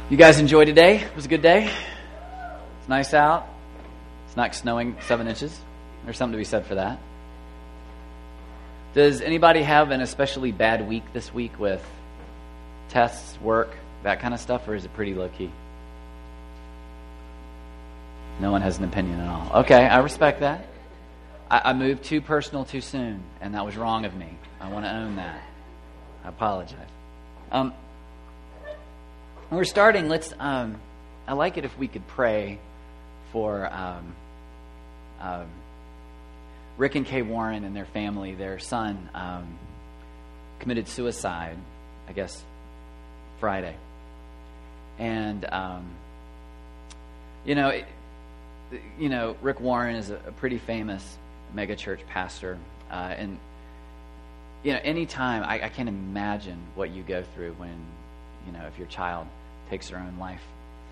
You guys enjoy today? It was a good day? It's nice out. It's not snowing 7 inches. There's something to be said for that. Does anybody have an especially bad week this week with tests, work, that kind of stuff, or is it pretty low-key? No one has an opinion at all. Okay, I respect that. I moved too personal too soon, and that was wrong of me. I want to own that. I apologize. When we're starting, let's. I like it if we could pray for Rick and Kay Warren and their family. Their son committed suicide, I guess, Friday, and Rick Warren is a pretty famous megachurch pastor, and anytime I can't imagine what you go through when if your child takes their own life,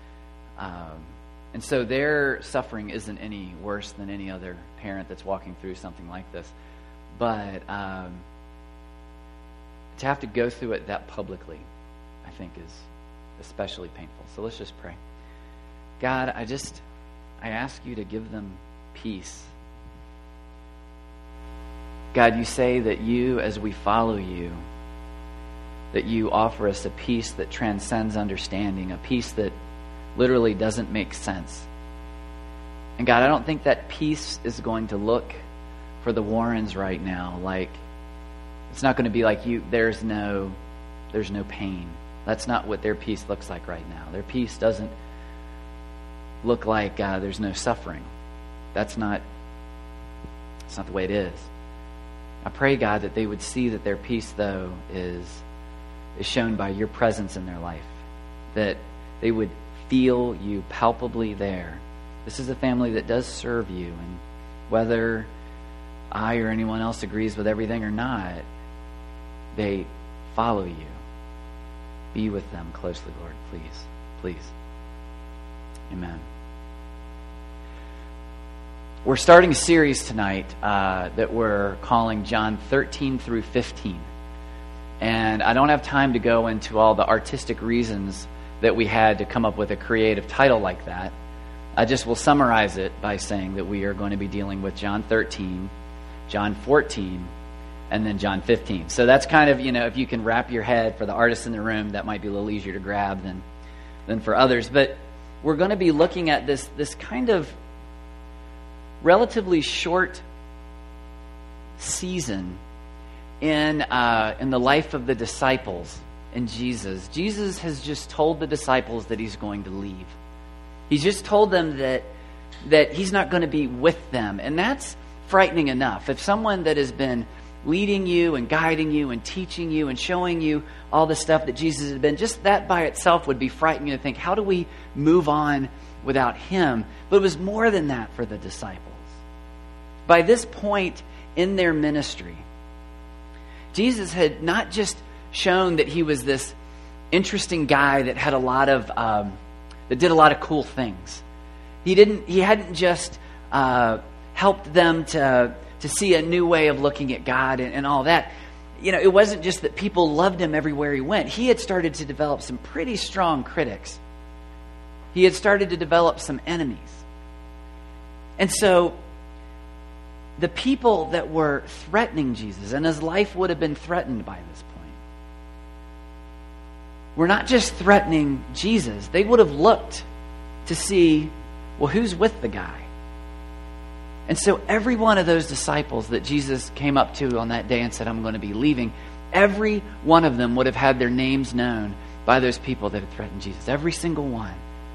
and so their suffering isn't any worse than any other parent that's walking through something like this, but to have to go through it that publicly, I think is especially painful. So let's just pray. God, I ask you to give them peace. God, you say that you, as we follow you, that you offer us a peace that transcends understanding, a peace that literally doesn't make sense. And God, I don't think that peace is going to look for the Warrens right now like, it's not going to be like there's no pain. That's not what their peace looks like right now. Their peace doesn't look like there's no suffering. That's not the way it is. I pray, God, that they would see that their peace, though, is shown by your presence in their life, that they would feel you palpably there. This is a family that does serve you, and whether I or anyone else agrees with everything or not, they follow you. Be with them closely, Lord, please. Please. Amen. We're starting a series tonight that we're calling John 13 through 15. And I don't have time to go into all the artistic reasons that we had to come up with a creative title like that. I just will summarize it by saying that we are going to be dealing with John 13, John 14, and then John 15. So that's kind of, if you can wrap your head, for the artists in the room, that might be a little easier to grab than for others. But we're going to be looking at this kind of relatively short season in the life of the disciples and Jesus. Jesus has just told the disciples that he's going to leave. He's just told them that he's not going to be with them, and that's frightening enough. If someone that has been leading you and guiding you and teaching you and showing you all the stuff that Jesus has been, just that by itself would be frightening to think, how do we move on without him? But it was more than that for the disciples. By this point in their ministry, Jesus had not just shown that he was this interesting guy that had that did a lot of cool things. He hadn't just helped them to see a new way of looking at God and all that. It wasn't just that people loved him everywhere he went. He had started to develop some pretty strong critics. He had started to develop some enemies. And so the people that were threatening Jesus, and his life would have been threatened by this point, were not just threatening Jesus. They would have looked to see, well, who's with the guy? And so every one of those disciples that Jesus came up to on that day and said, I'm going to be leaving, every one of them would have had their names known by those people that had threatened Jesus. Every single one.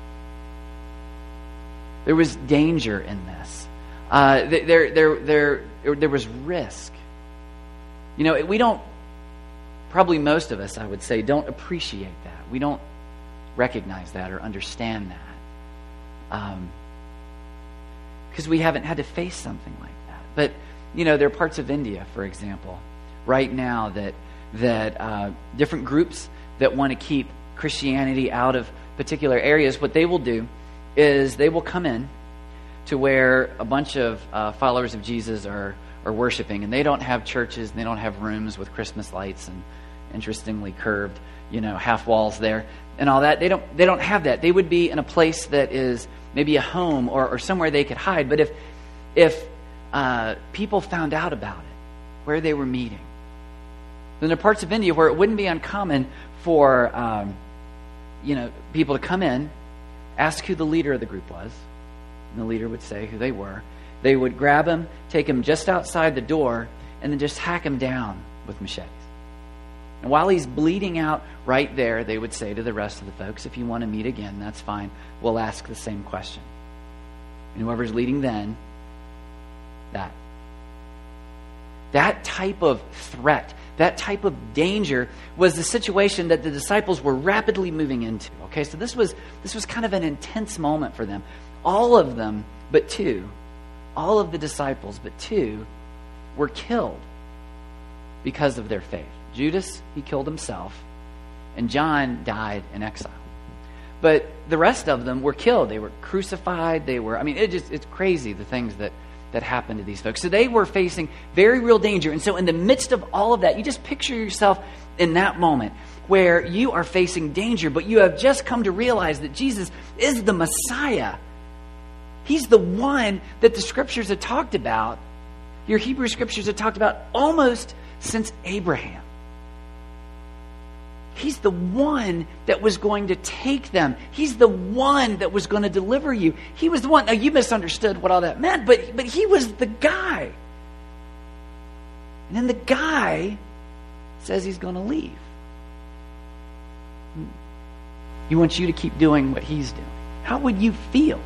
There was danger in this. There was risk. We don't, probably most of us, I would say, don't appreciate that. We don't recognize that or understand that. Because we haven't had to face something like that. But, there are parts of India, for example, right now that different groups that want to keep Christianity out of particular areas, what they will do is they will come in to where a bunch of followers of Jesus are worshiping, and they don't have churches, and they don't have rooms with Christmas lights interestingly curved, half walls there and all that. They don't have that. They would be in a place that is maybe a home or somewhere they could hide. But if people found out about it, where they were meeting, then there are parts of India where it wouldn't be uncommon for people to come in, ask who the leader of the group was, and the leader would say who they were. They would grab him, take him just outside the door, and then just hack him down with machetes. And while he's bleeding out right there, they would say to the rest of the folks, if you want to meet again, that's fine. We'll ask the same question. And whoever's leading then, that type of threat, that type of danger was the situation that the disciples were rapidly moving into. Okay, so this was kind of an intense moment for them. All of them but two, all of the disciples but two were killed because of their faith. Judas, he killed himself, and John died in exile. But the rest of them were killed. They were crucified. It's crazy the things that happened to these folks. So they were facing very real danger. And so in the midst of all of that, you just picture yourself in that moment where you are facing danger, but you have just come to realize that Jesus is the Messiah. He's the one that the scriptures have talked about. Your Hebrew scriptures have talked about almost since Abraham. He's the one that was going to take them. He's the one that was going to deliver you. He was the one. Now, you misunderstood what all that meant, but he was the guy. And then the guy says he's going to leave. He wants you to keep doing what he's doing. How would you feel?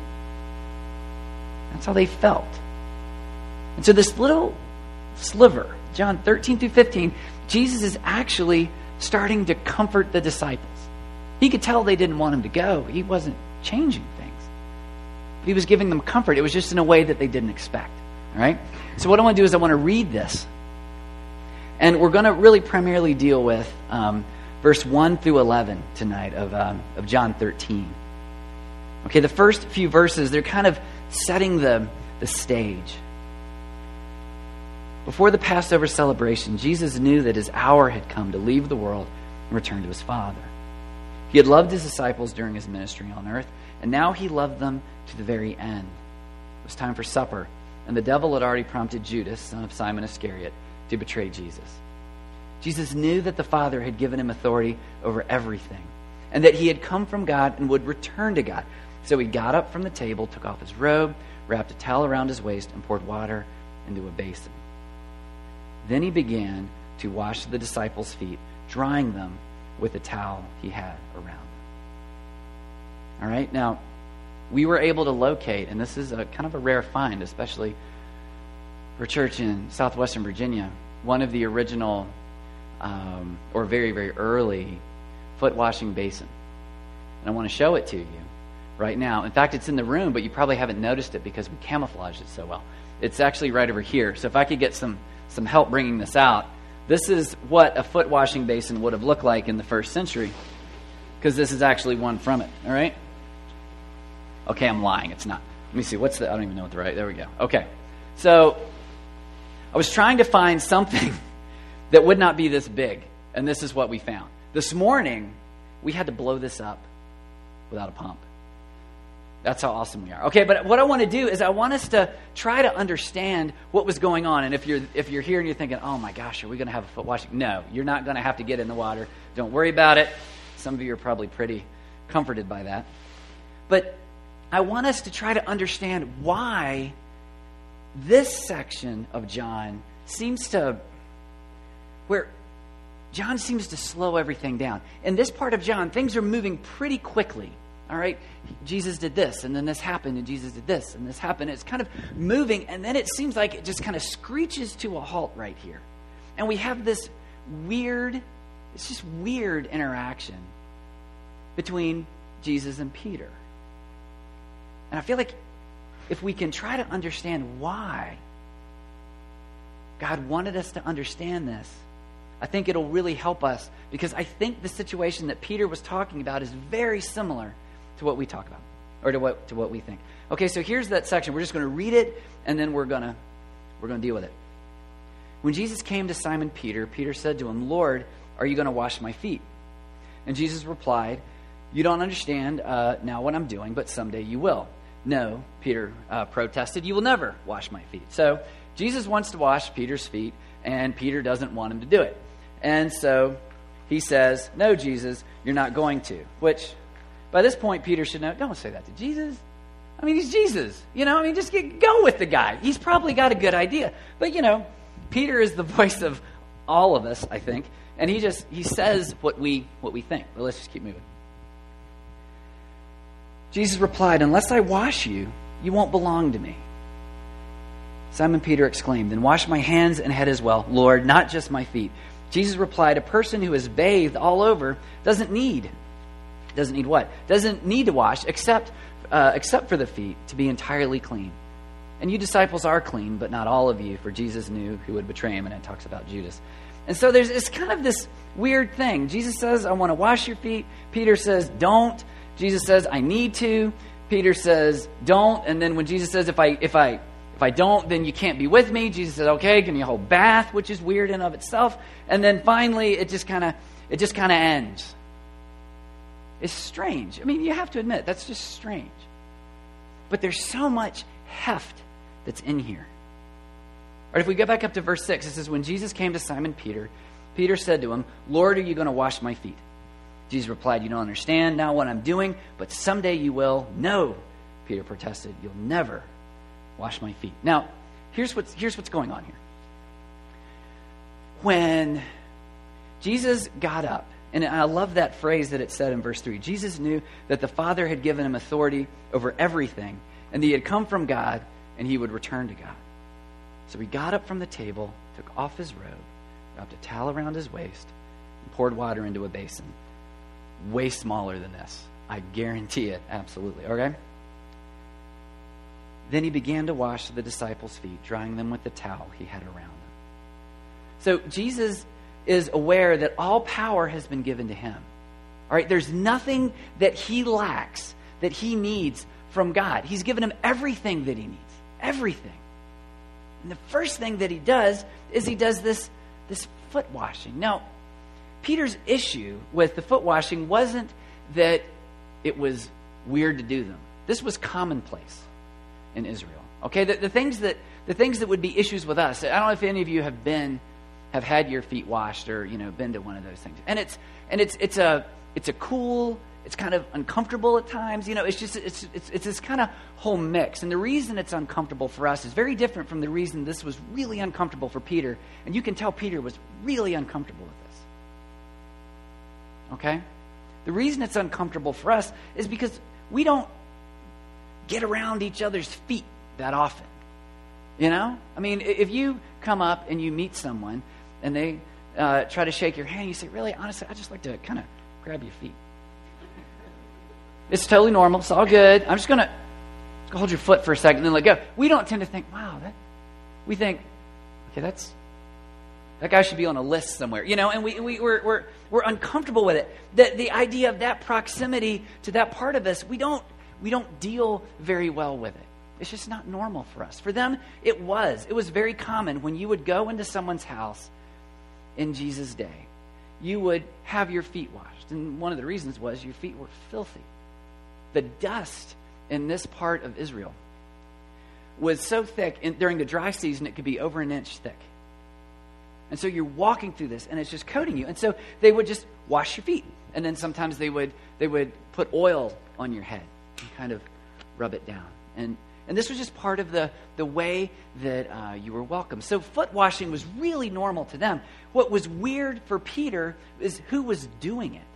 That's how they felt. And so this little sliver, John 13 through 15, Jesus is actually starting to comfort the disciples. He could tell they didn't want him to go. He wasn't changing things. But he was giving them comfort. It was just in a way that they didn't expect. All right? So what I want to do is I want to read this. And we're going to really primarily deal with verse 1 through 11 tonight of John 13. Okay, the first few verses, they're kind of setting the stage. Before the Passover celebration, Jesus knew that his hour had come to leave the world and return to his Father. He had loved his disciples during his ministry on earth, and now he loved them to the very end. It was time for supper, and the devil had already prompted Judas, son of Simon Iscariot, to betray Jesus. Jesus knew that the Father had given him authority over everything, and that he had come from God and would return to God. So he got up from the table, took off his robe, wrapped a towel around his waist, and poured water into a basin. Then he began to wash the disciples' feet, drying them with the towel he had around them. All right, now, we were able to locate, and this is a kind of a rare find, especially for a church in southwestern Virginia, one of the original or very, very early foot washing basin. And I want to show it to you right now. In fact, it's in the room, but you probably haven't noticed it because we camouflaged it so well. It's actually right over here. So if I could get some help bringing this out. This is what a foot washing basin would have looked like in the first century, because this is actually one from it. All right? Okay, I'm lying. It's not. Let me see. I don't even know what the right. There we go. Okay. So I was trying to find something that would not be this big, and this is what we found. This morning, we had to blow this up without a pump. That's how awesome we are. Okay, but what I want to do is I want us to try to understand what was going on. And if you're here and you're thinking, oh my gosh, are we going to have a foot washing? No, you're not going to have to get in the water. Don't worry about it. Some of you are probably pretty comforted by that. But I want us to try to understand why this section of John where John seems to slow everything down. In this part of John, things are moving pretty quickly. All right, Jesus did this, and then this happened, and Jesus did this, and this happened. It's kind of moving, and then it seems like it just kind of screeches to a halt right here. And we have this weird interaction between Jesus and Peter. And I feel like if we can try to understand why God wanted us to understand this, I think it'll really help us, because I think the situation that Peter was talking about is very similar to what we talk about, or to what we think. Okay, so here's that section. We're just going to read it, and then we're going to deal with it. When Jesus came to Simon Peter, Peter said to him, "Lord, are you going to wash my feet? And Jesus replied, you don't understand now what I'm doing, but someday you will. No, Peter protested, you will never wash my feet. So Jesus wants to wash Peter's feet, and Peter doesn't want him to do it. And so he says, no, Jesus, you're not going to. Which, by this point, Peter should know, don't say that to Jesus. I mean, he's Jesus. Just go with the guy. He's probably got a good idea. But, Peter is the voice of all of us, I think. And he says what we think. But let's just keep moving. Jesus replied, unless I wash you, you won't belong to me. Simon Peter exclaimed, then wash my hands and head as well, Lord, not just my feet. Jesus replied, a person who is bathed all over doesn't need what? Doesn't need to wash except for the feet to be entirely clean. And you disciples are clean, but not all of you, for Jesus knew who would betray him, and it talks about Judas. And so it's kind of this weird thing. Jesus says, I want to wash your feet. Peter says, don't. Jesus says, I need to. Peter says, don't. And then when Jesus says, if I don't, then you can't be with me. Jesus says, okay, give me a whole bath, which is weird in and of itself. And then finally, it just kind of ends. It's strange. I mean, you have to admit, that's just strange. But there's so much heft that's in here. All right, if we go back up to verse 6, it says, when Jesus came to Simon Peter, Peter said to him, Lord, are you going to wash my feet? Jesus replied, you don't understand now what I'm doing, but someday you will. No, Peter protested, you'll never wash my feet. Now, here's what's going on here. When Jesus got up, and I love that phrase that it said in verse 3, Jesus knew that the Father had given him authority over everything, and that he had come from God, and he would return to God. So he got up from the table, took off his robe, wrapped a towel around his waist, and poured water into a basin. Way smaller than this. I guarantee it, absolutely. Okay? Then he began to wash the disciples' feet, drying them with the towel he had around them. So Jesus is aware that all power has been given to him. All right? There's nothing that he lacks, that he needs from God. He's given him everything that he needs. Everything. And the first thing that he does is he does this foot washing. Now, Peter's issue with the foot washing wasn't that it was weird to do them. This was commonplace in Israel. Okay, the things that would be issues with us. I don't know if any of you have had your feet washed or been to one of those things. And it's a cool. It's kind of uncomfortable at times. It's this kind of whole mix. And the reason it's uncomfortable for us is very different from the reason this was really uncomfortable for Peter. And you can tell Peter was really uncomfortable with this. Okay? The reason it's uncomfortable for us is because we don't get around each other's feet that often. I mean, if you come up and you meet someone and they try to shake your hand, you say, really, honestly, I just like to kind of grab your feet. It's totally normal. It's all good. I'm just going to hold your foot for a second and then let go. We don't tend to think, wow, we think, okay, that guy should be on a list somewhere, and we're uncomfortable with it. The idea of that proximity to that part of us, we don't deal very well with it. It's just not normal for us. For them, it was very common when you would go into someone's house in Jesus' day, you would have your feet washed. And one of the reasons was your feet were filthy. The dust in this part of Israel was so thick, during the dry season, it could be over an inch thick. And so you're walking through this, and it's just coating you. And so they would just wash your feet. And then sometimes they would put oil on your head and kind of rub it down. And this was just part of the way that you were welcome. So foot washing was really normal to them. What was weird for Peter is who was doing it.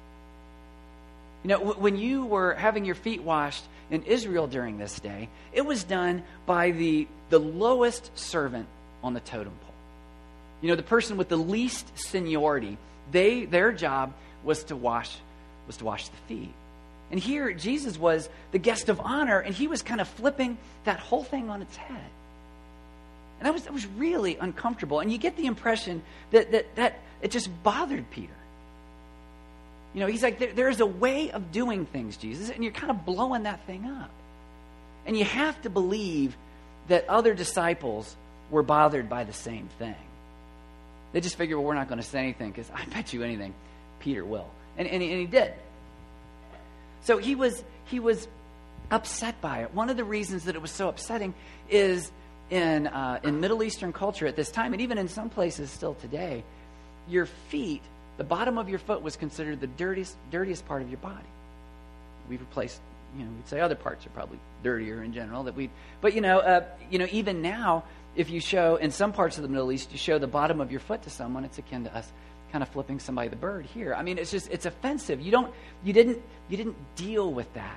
When you were having your feet washed in Israel during this day, it was done by the lowest servant on the totem pole. The person with the least seniority, their job was to wash the feet. And here, Jesus was the guest of honor, and he was kind of flipping that whole thing on its head. And that was really uncomfortable. And you get the impression that it just bothered Peter. He's like, there's a way of doing things, Jesus, and you're kind of blowing that thing up. And you have to believe that other disciples were bothered by the same thing. They just figured, well, we're not going to say anything because I bet you anything, Peter will. And he did. So he was upset by it. One of the reasons that it was so upsetting is in Middle Eastern culture at this time, and even in some places still today, your feet, the bottom of your foot was considered the dirtiest part of your body. We've replaced, we'd say other parts are probably dirtier in general. But even now, if you show, in some parts of the Middle East, you show the bottom of your foot to someone, it's akin to us kind of flipping somebody the bird here. I mean, it's offensive. You didn't deal with that.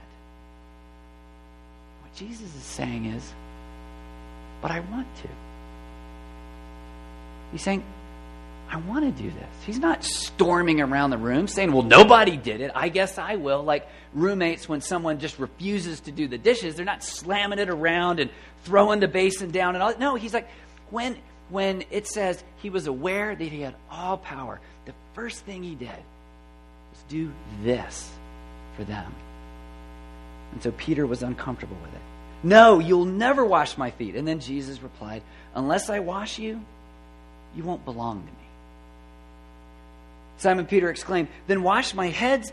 What Jesus is saying is, but I want to. He's saying, I want to do this. He's not storming around the room saying, well, nobody did it, I guess I will. Like roommates, when someone just refuses to do the dishes, they're not slamming it around and throwing the basin down and all. No, he's like, when it says he was aware that he had all power, the first thing he did was do this for them. And so Peter was uncomfortable with it. No, you'll never wash my feet. And then Jesus replied, unless I wash you, you won't belong to me. Simon Peter exclaimed, then wash my hands.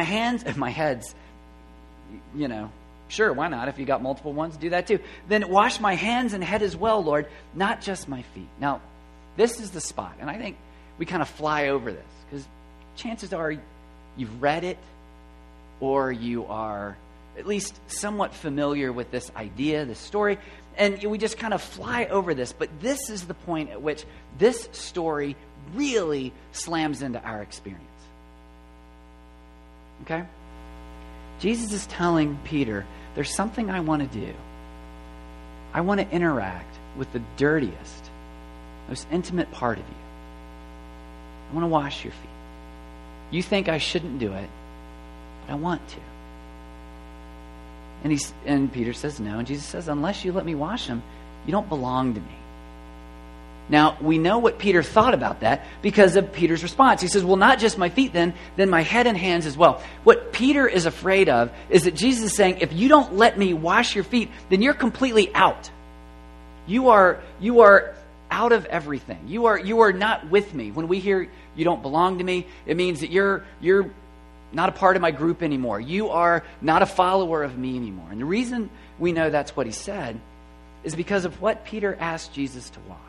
Sure, why not? If you got multiple ones, do that too. Then wash my hands and head as well, Lord, not just my feet. Now, this is the spot, and I think we kind of fly over this, because chances are you've read it, or you are at least somewhat familiar with this idea, this story, and we just kind of fly over this. But this is the point at which this story really slams into our experience. Okay? Jesus is telling Peter, there's something I want to do. I want to interact with the dirtiest, most intimate part of you. I want to wash your feet. You think I shouldn't do it, but I want to. And Peter says no, and Jesus says, unless you let me wash them, you don't belong to me. Now, we know what Peter thought about that because of Peter's response. He says, well, not just my feet then my head and hands as well. What Peter is afraid of is that Jesus is saying, if you don't let me wash your feet, then you're completely out. You are out of everything. You are not with me. When we hear you don't belong to me, it means that you're not a part of my group anymore. You are not a follower of me anymore. And the reason we know that's what he said is because of what Peter asked Jesus to wash.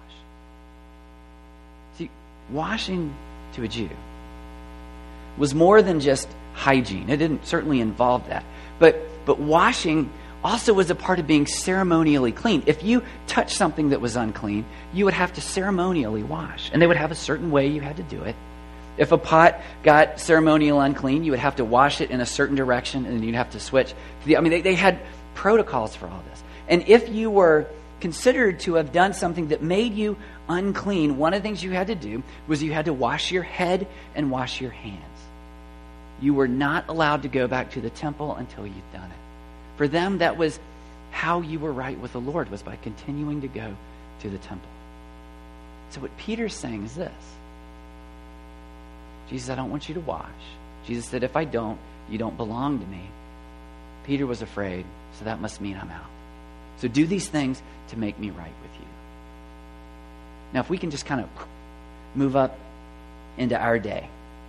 See, washing to a Jew was more than just hygiene. It didn't certainly involve that. But washing also was a part of being ceremonially clean. If you touched something that was unclean, you would have to ceremonially wash. And they would have a certain way you had to do it. If a pot got ceremonial unclean, you would have to wash it in a certain direction, and then you'd have to switch. They had protocols for all this. And if you were considered to have done something that made you unclean, one of the things you had to do was you had to wash your head and wash your hands. You were not allowed to go back to the temple until you'd done it. For them, that was how you were right with the Lord, was by continuing to go to the temple. So what Peter's saying is this. Jesus, I don't want you to wash. Jesus said, if I don't, you don't belong to me. Peter was afraid, so that must mean I'm out. So do these things to make me right with you. Now, if we can just kind of move up into our day.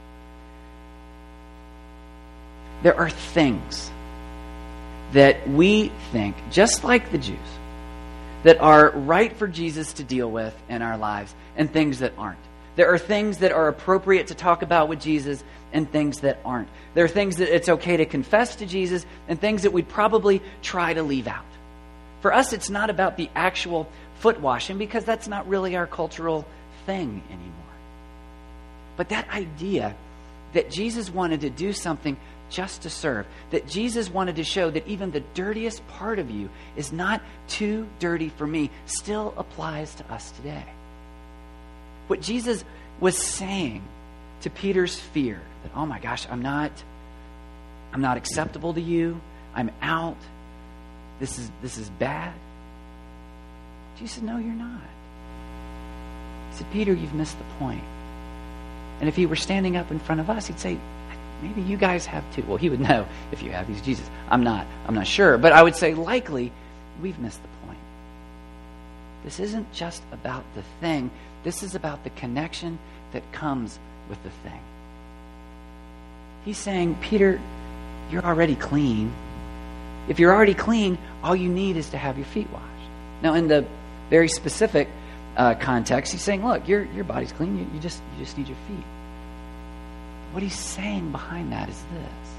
There are things that we think, just like the Jews, that are right for Jesus to deal with in our lives, and things that aren't. There are things that are appropriate to talk about with Jesus and things that aren't. There are things that it's okay to confess to Jesus and things that we'd probably try to leave out. For us, it's not about the actual foot washing because that's not really our cultural thing anymore. But that idea that Jesus wanted to do something just to serve, that Jesus wanted to show that even the dirtiest part of you is not too dirty for me, still applies to us today. What Jesus was saying to Peter's fear that, oh my gosh, I'm not acceptable to you. I'm out. This is bad. Jesus said, no, you're not. He said, Peter, you've missed the point. And if he were standing up in front of us, he'd say, maybe you guys have too. Well, he would know if you have. He's Jesus. I'm not sure. But I would say likely we've missed the point. This isn't just about the thing This is about the connection that comes with the thing. He's saying, Peter, you're already clean. If you're already clean, all you need is to have your feet washed. Now, in the very specific context, he's saying, look, your body's clean. You just need your feet. What he's saying behind that is this.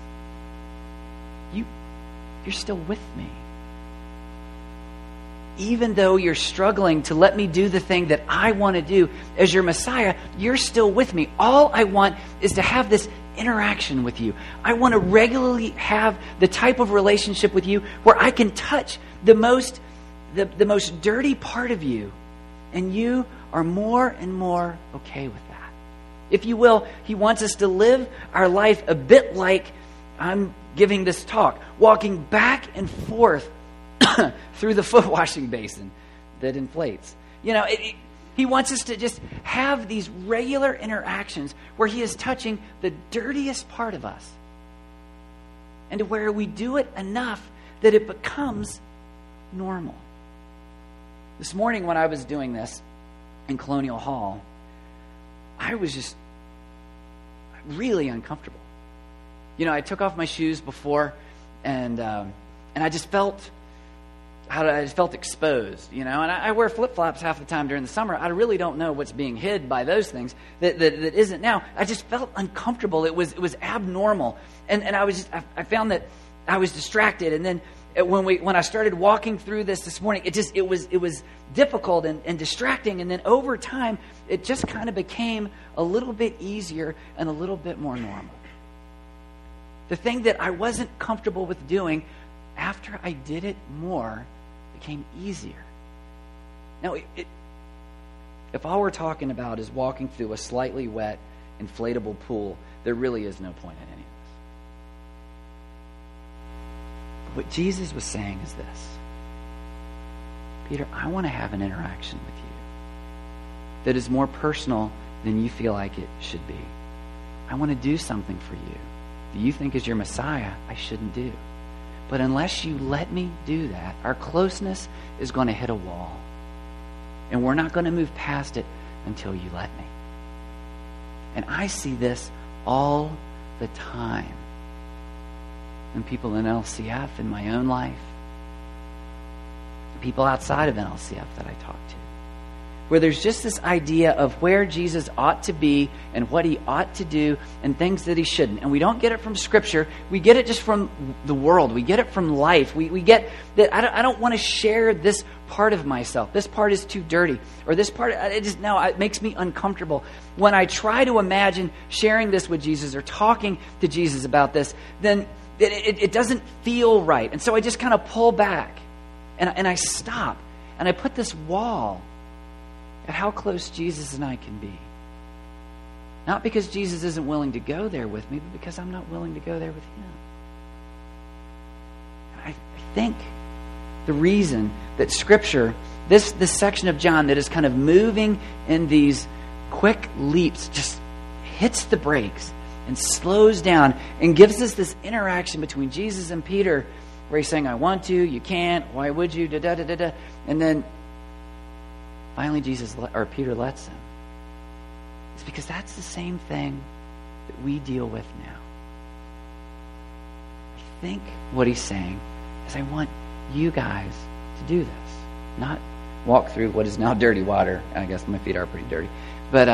You're still with me. Even though you're struggling to let me do the thing that I want to do as your Messiah, you're still with me. All I want is to have this interaction with you. I want to regularly have the type of relationship with you where I can touch the most dirty part of you, and you are more and more okay with that. If you will, he wants us to live our life a bit like I'm giving this talk, walking back and forth through the foot washing basin that inflates. He wants us to just have these regular interactions where he is touching the dirtiest part of us, and to where we do it enough that it becomes normal. This morning when I was doing this in Colonial Hall, I was just really uncomfortable. I took off my shoes before, and I just felt exposed, and I wear flip-flops half the time during the summer. I really don't know what's being hid by those things that isn't now. I just felt uncomfortable. It was abnormal, and I found that I was distracted. And then when I started walking through this morning, it was difficult and distracting. And then over time, it just kind of became a little bit easier and a little bit more normal. The thing that I wasn't comfortable with doing, after I did it more, became easier. Now, if all we're talking about is walking through a slightly wet, inflatable pool, there really is no point in any of this. But what Jesus was saying is this: Peter, I want to have an interaction with you that is more personal than you feel like it should be. I want to do something for you that you think is your Messiah I shouldn't do. But unless you let me do that, our closeness is going to hit a wall. And we're not going to move past it until you let me. And I see this all the time. And people in LCF, in my own life, people outside of NLCF that I talk to, where there's just this idea of where Jesus ought to be and what he ought to do and things that he shouldn't. And we don't get it from Scripture. We get it just from the world. We get it from life. We get that I don't want to share this part of myself. This part is too dirty. Or this part, it makes me uncomfortable. When I try to imagine sharing this with Jesus or talking to Jesus about this, then it doesn't feel right. And so I just kind of pull back and I stop. And I put this wall at how close Jesus and I can be. Not because Jesus isn't willing to go there with me, but because I'm not willing to go there with him. I think the reason that Scripture, this section of John that is kind of moving in these quick leaps, just hits the brakes and slows down and gives us this interaction between Jesus and Peter where he's saying, I want to, you can't, why would you, da-da-da-da-da. And then finally Peter lets him. It's because that's the same thing that we deal with now. I think what he's saying is, I want you guys to do this. Not walk through what is now dirty water. I guess my feet are pretty dirty. But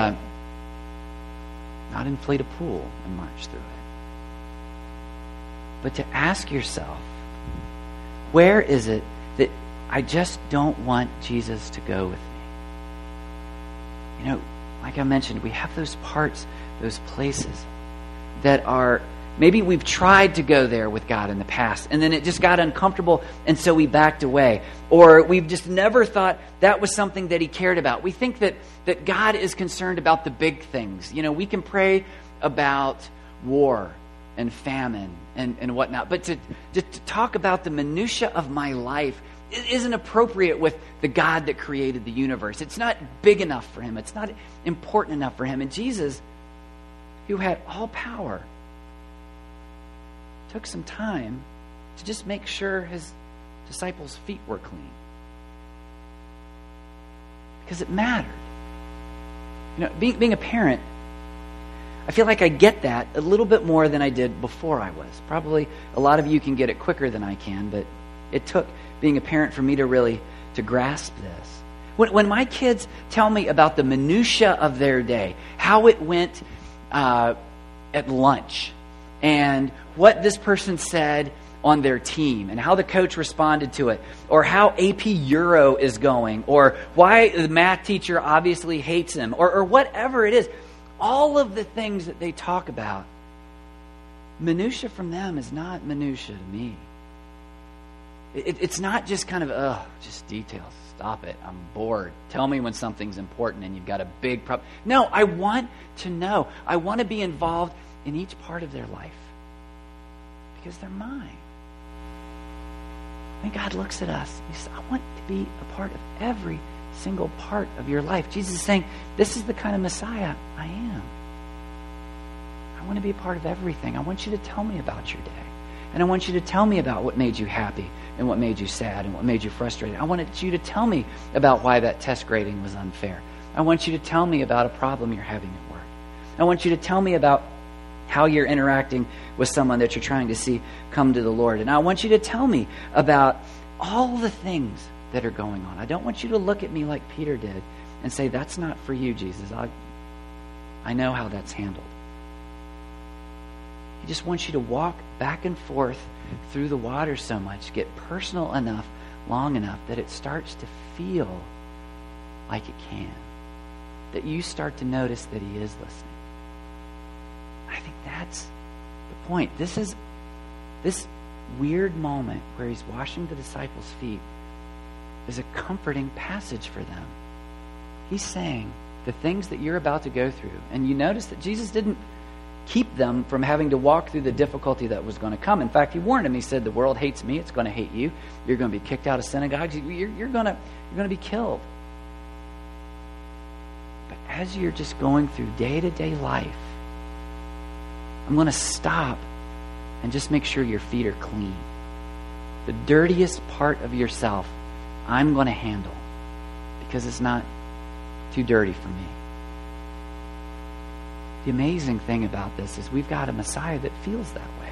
not inflate a pool and march through it. But to ask yourself, where is it that I just don't want Jesus to go with me? Like I mentioned, we have those parts, those places that are, maybe we've tried to go there with God in the past, and then it just got uncomfortable, and so we backed away. Or we've just never thought that was something that he cared about. We think that God is concerned about the big things. We can pray about war and famine and whatnot, but to talk about the minutia of my life isn't appropriate with the God that created the universe. It's not big enough for him. It's not important enough for him. And Jesus, who had all power, took some time to just make sure his disciples' feet were clean. Because it mattered. Being a parent, I feel like I get that a little bit more than I did before I was. Probably a lot of you can get it quicker than I can, but it took being a parent for me to grasp this. When my kids tell me about the minutia of their day, how it went at lunch, and what this person said on their team, and how the coach responded to it, or how AP Euro is going, or why the math teacher obviously hates him, or whatever it is, all of the things that they talk about, minutia from them is not minutia to me. It's not just kind of, just details. Stop it. I'm bored. Tell me when something's important and you've got a big problem. No, I want to know. I want to be involved in each part of their life because they're mine. When God looks at us, He says, I want to be a part of every single part of your life. Jesus is saying, this is the kind of Messiah I am. I want to be a part of everything. I want you to tell me about your day. And I want you to tell me about what made you happy and what made you sad and what made you frustrated. I wanted you to tell me about why that test grading was unfair. I want you to tell me about a problem you're having at work. I want you to tell me about how you're interacting with someone that you're trying to see come to the Lord. And I want you to tell me about all the things that are going on. I don't want you to look at me like Peter did and say, that's not for you, Jesus. I know how that's handled. He just wants you to walk back and forth through the water so much, get personal enough, long enough, that it starts to feel like it can. That you start to notice that He is listening. I think that's the point. This weird moment where He's washing the disciples' feet is a comforting passage for them. He's saying the things that you're about to go through, and you notice that Jesus didn't keep them from having to walk through the difficulty that was going to come. In fact, He warned them. He said, the world hates me. It's going to hate you. You're going to be kicked out of synagogues. You're going to be killed. But as you're just going through day-to-day life, I'm going to stop and just make sure your feet are clean. The dirtiest part of yourself, I'm going to handle because it's not too dirty for me. The amazing thing about this is we've got a Messiah that feels that way.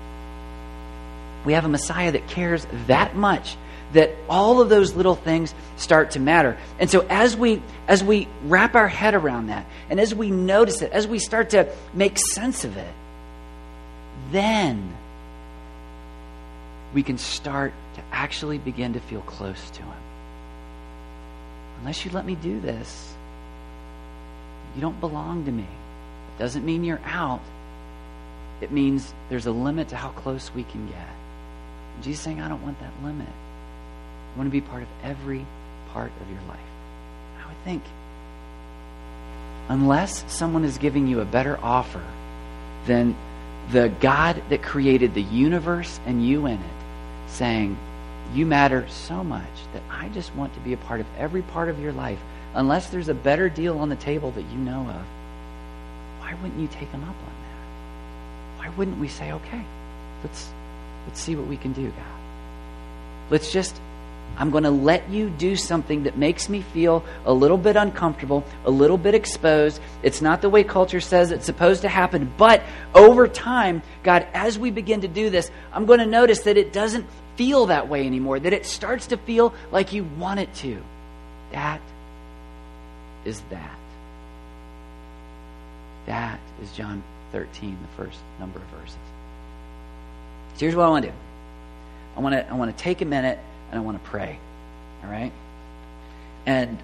We have a Messiah that cares that much that all of those little things start to matter. And so as we wrap our head around that, and as we notice it, as we start to make sense of it, then we can start to actually begin to feel close to Him. Unless you let me do this, you don't belong to me. It doesn't mean you're out. It means there's a limit to how close we can get. And Jesus is saying, I don't want that limit. I want to be part of every part of your life. I would think, unless someone is giving you a better offer than the God that created the universe and you in it, saying, you matter so much that I just want to be a part of every part of your life, unless there's a better deal on the table that you know of, why wouldn't you take Him up on that? Why wouldn't we say, okay, let's see what we can do, God. I'm going to let you do something that makes me feel a little bit uncomfortable, a little bit exposed. It's not the way culture says it's supposed to happen. But over time, God, as we begin to do this, I'm going to notice that it doesn't feel that way anymore, that it starts to feel like you want it to. That is that. That is John 13, the first number of verses. So here's what I want to do. I want to take a minute and I want to pray. All right? And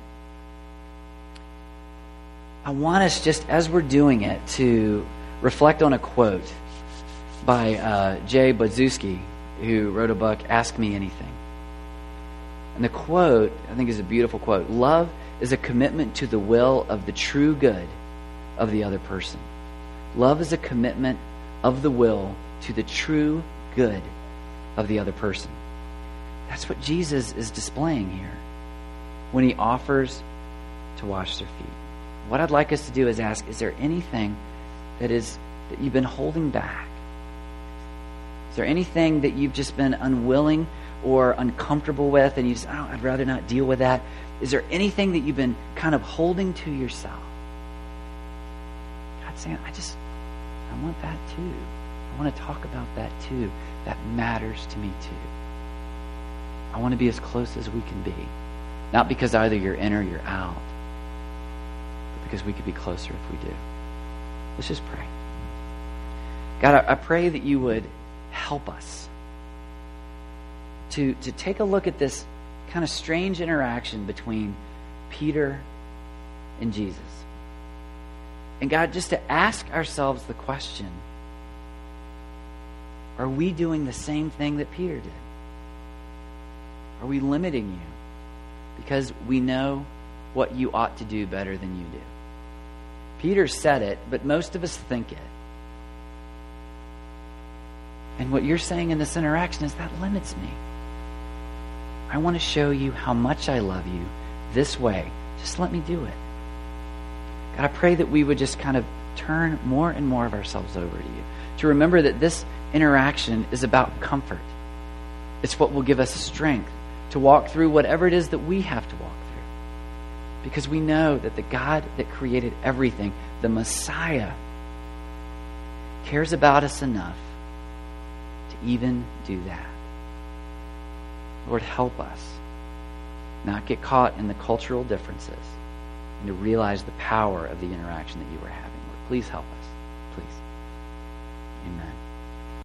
I want us, just as we're doing it, to reflect on a quote by Jay Bodzewski, who wrote a book, Ask Me Anything. And the quote, I think, is a beautiful quote. Love is a commitment to the will of the true good of the other person. Love is a commitment of the will to the true good of the other person. That's what Jesus is displaying here when He offers to wash their feet. What I'd like us to do is ask, is there anything that you've been holding back? Is there anything that you've just been unwilling or uncomfortable with and you just, I'd rather not deal with that? Is there anything that you've been kind of holding to yourself? saying, I want that too. I want to talk about that too. That matters to me too. I want to be as close as we can be. Not because either you're in or you're out, but because we could be closer if we do. Let's just pray. God, I pray that you would help us to take a look at this kind of strange interaction between Peter and Jesus. And God, just to ask ourselves the question, are we doing the same thing that Peter did? Are we limiting you because we know what you ought to do better than you do? Peter said it, but most of us think it. And what you're saying in this interaction is that limits me. I want to show you how much I love you this way. Just let me do it. God, I pray that we would just kind of turn more and more of ourselves over to you. To remember that this interaction is about comfort. It's what will give us strength to walk through whatever it is that we have to walk through. Because we know that the God that created everything, the Messiah, cares about us enough to even do that. Lord, help us not get caught in the cultural differences and to realize the power of the interaction that you were having. Lord, please help us. Please.